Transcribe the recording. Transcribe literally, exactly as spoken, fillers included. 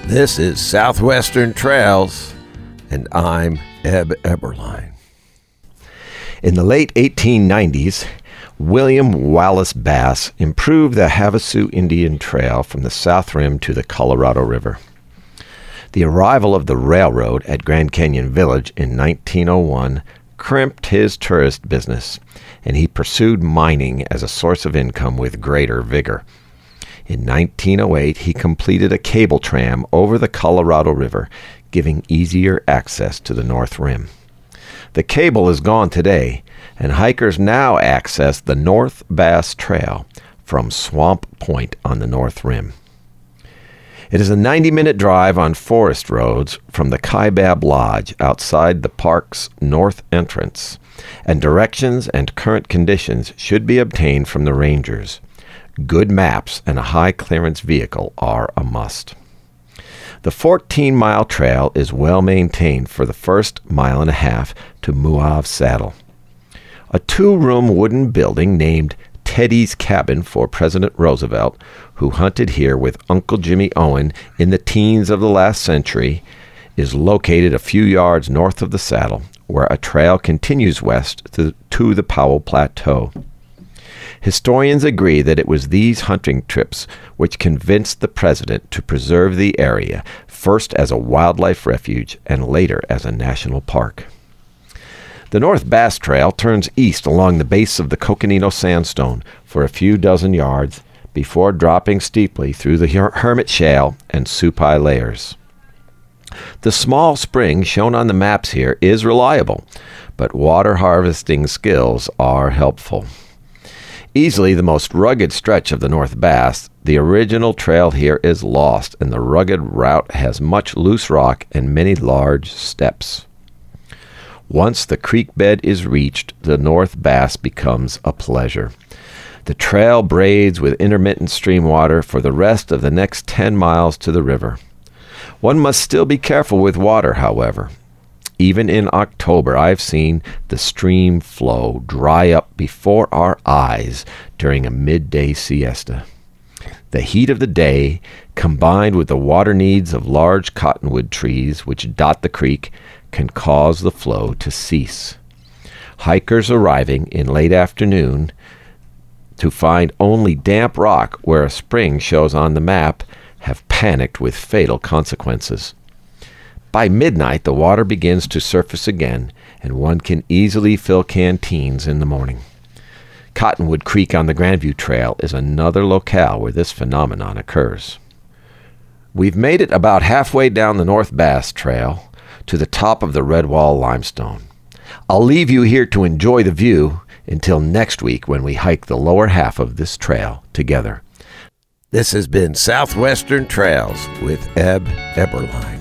This is Southwestern Trails, and I'm Eb Eberline. In the late eighteen nineties, William Wallace Bass improved the Havasu Indian Trail from the South Rim to the Colorado River. The arrival of the railroad at Grand Canyon Village in nineteen oh one crimped his tourist business, and he pursued mining as a source of income with greater vigor. In nineteen oh eight, he completed a cable tram over the Colorado River, giving easier access to the North Rim. The cable is gone today, and hikers now access the North Bass Trail from Swamp Point on the North Rim. It is a ninety-minute drive on forest roads from the Kaibab Lodge outside the park's north entrance, and directions and current conditions should be obtained from the rangers. Good maps and a high-clearance vehicle are a must. The fourteen-mile trail is well maintained for the first mile and a half to Muav Saddle. A two-room wooden building named Teddy's Cabin for President Roosevelt, who hunted here with Uncle Jimmy Owen in the teens of the last century, is located a few yards north of the saddle, where a trail continues west to, to the Powell Plateau. Historians agree that it was these hunting trips which convinced the president to preserve the area, first as a wildlife refuge and later as a national park. The North Bass Trail turns east along the base of the Coconino Sandstone for a few dozen yards before dropping steeply through the Her- Hermit Shale and Supai layers. The small spring shown on the maps here is reliable, but water harvesting skills are helpful. Easily the most rugged stretch of the North Bass, the original trail here is lost, and the rugged route has much loose rock and many large steps. Once the creek bed is reached, the North Bass becomes a pleasure. The trail braids with intermittent stream water for the rest of the next ten miles to the river. One must still be careful with water, however. Even in October, I've seen the stream flow dry up before our eyes during a midday siesta. The heat of the day, combined with the water needs of large cottonwood trees which dot the creek, can cause the flow to cease. Hikers arriving in late afternoon to find only damp rock where a spring shows on the map have panicked with fatal consequences. By midnight, the water begins to surface again, and one can easily fill canteens in the morning. Cottonwood Creek on the Grandview Trail is another locale where this phenomenon occurs. We've made it about halfway down the North Bass Trail to the top of the Redwall Limestone. I'll leave you here to enjoy the view until next week when we hike the lower half of this trail together. This has been Southwestern Trails with Eb Eberline.